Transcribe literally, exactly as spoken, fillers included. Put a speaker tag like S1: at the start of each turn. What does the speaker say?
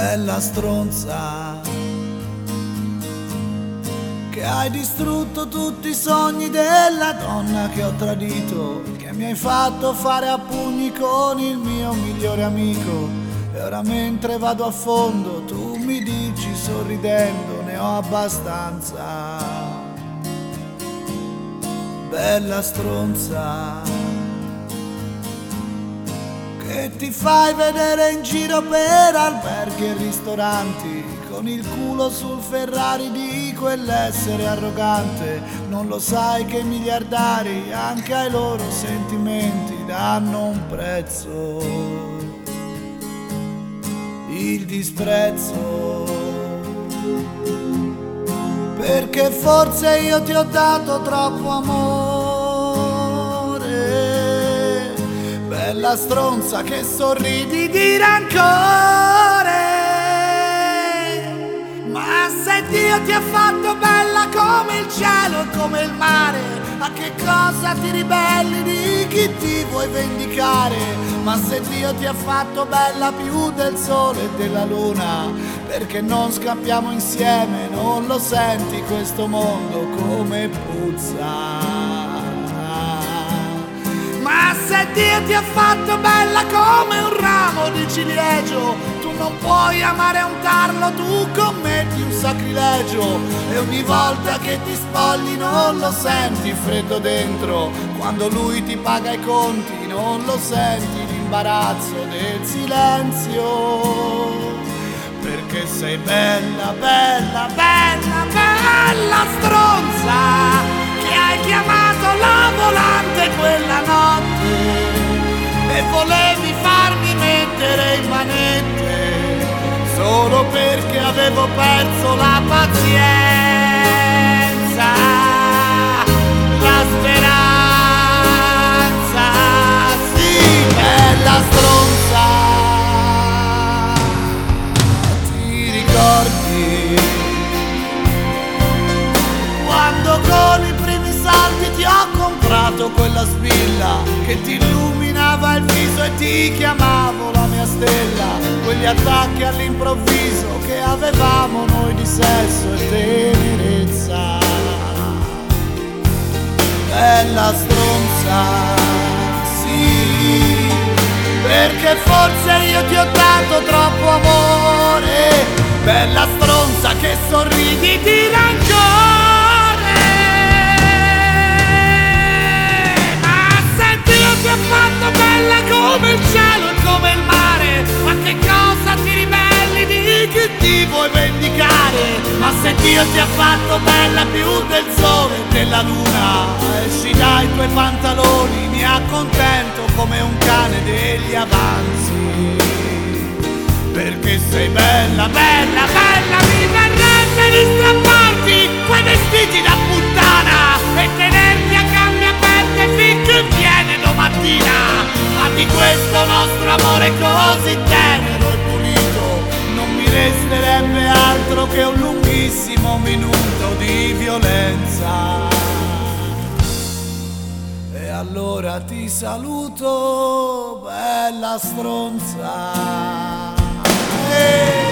S1: bella stronza, che hai distrutto tutti i sogni della donna che ho tradito, che mi hai fatto fare a pugni con il mio migliore amico. E ora mentre vado a fondo tu mi dici sorridendo ne ho abbastanza. Bella stronza, che ti fai vedere in giro per alberghi e ristoranti, con il culo sul Ferrari di quell'essere arrogante. Non lo sai che i miliardari anche ai loro sentimenti danno un prezzo, il disprezzo. Perché forse io ti ho dato troppo amore, bella stronza che sorridi di rancore. Ma se Dio ti ha fatto bella come il cielo e come il mare, a che cosa ti ribelli di chi ti vuoi vendicare? Ma se Dio ti ha fatto bella più del sole e della luna, perché non scappiamo insieme? Non lo senti questo mondo come puzza? Ma se Dio ti ha fatto bella come un ramo di ciliegio, tu non puoi amare un tarlo, tu commetti un sacrilegio. E ogni volta che ti spogli non lo senti freddo dentro, quando lui ti paga i conti non lo senti l'imbarazzo del silenzio. Perché sei bella, bella, bella, bella stronza, che hai chiamato la volante quella notte e volevi farmi mettere in manette solo perché avevo perso la pazienza, la speranza. Sì, bella stronza, quando con i primi saldi ti ho comprato quella spilla che ti illuminava il viso e ti chiamavo la mia stella, quegli attacchi all'improvviso che avevamo noi di sesso e tenerezza. Bella stronza, sì, perché forse io ti ho dato troppo amore, bella stronza che sorridi di rancore. Ma se Dio ti ha fatto bella come il cielo e come il mare, ma che cosa ti ribelli di chi ti vuoi vendicare? Ma se Dio ti ha fatto bella più del sole e della luna, esci dai tuoi pantaloni, mi accontento come un cane degli avanzi. Perché sei bella, bella, bella, mi verrebbe di strapparti quei vestiti da puttana e tenerti a gambe aperte finché viene domattina. Ma di questo nostro amore così tenero e pulito non mi resterebbe altro che un lunghissimo minuto di violenza. E allora ti saluto, bella stronza. Hey!